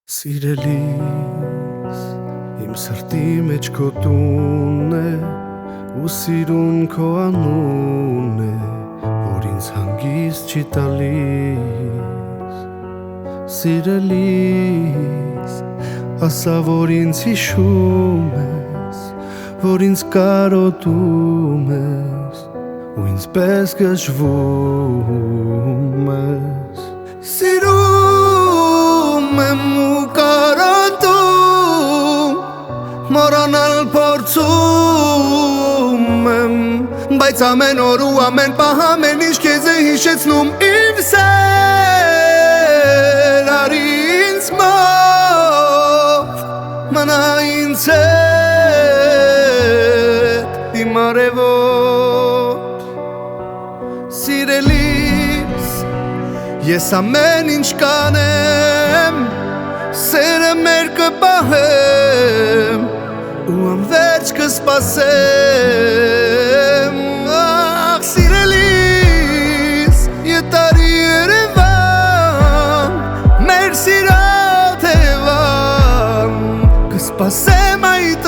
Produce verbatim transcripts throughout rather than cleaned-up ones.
Սիրելիս, իմ սրտի մեջ քո տունն է ու սիրուն քո անունն է, որ ինձ հանգիստ չի տալիս։ Սիրելիս, ասա, որ ինձ հիշում ես, որ ինձ կարոտում ես ու ինձ պես գժվում ես։ Սիրում եմ ու կարոտում, մոռանալ փորձում եմ, բայց ամեն օր ու ամեն պահ ամեն ինչ քեզ է հիշեցնում իմ սեր, արի ինձ մոտ, մնա ինձ հետ իմ արևոտ։ Սիրելիս, ես ամեն ինչ կանեմ, սերը մեր կպահեմ ու անվերջ կսպասեմ։ Ախ, սիրելիս, ետարի Երևան, մեր սիրած Երևան, կսպասեմ այդ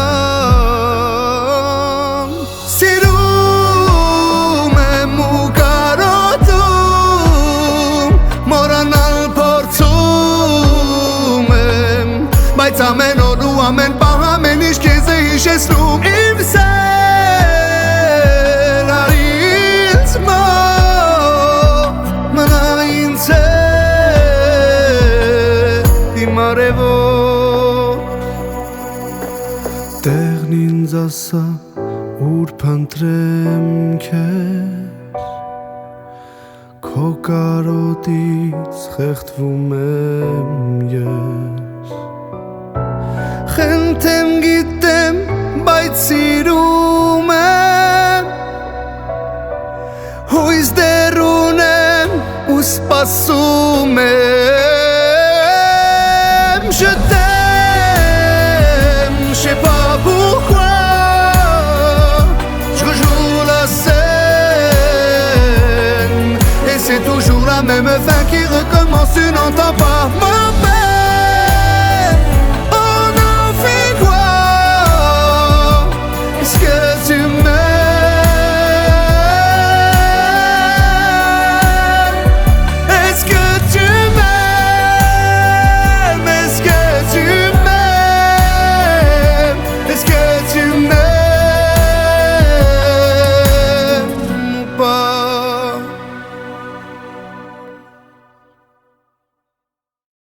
օրվան։ Սիրում եմ ու կարոտում, մոռանալ փորձում եմ, բայց ամեն օր ու ամեն պահ ամեն ինչ քեզ է հիշեցնում իմ սեր, արի ինձ մոտ, մնա ինձ հետ իմ արևոտ։ Տեղն ինձ ասա, ուր փնտրեմ քեզ, քո կարոտից խեղդվում եմ ես։ Խնդեմ գիտեմ, բայց սիրում եմ, հույս դեռ ունեմ ու սպասում եմ։ Je t'aime, je sais pas pourquoi, je rejoue la scène, et c'est toujours la même fin qui recommence, tu n'entends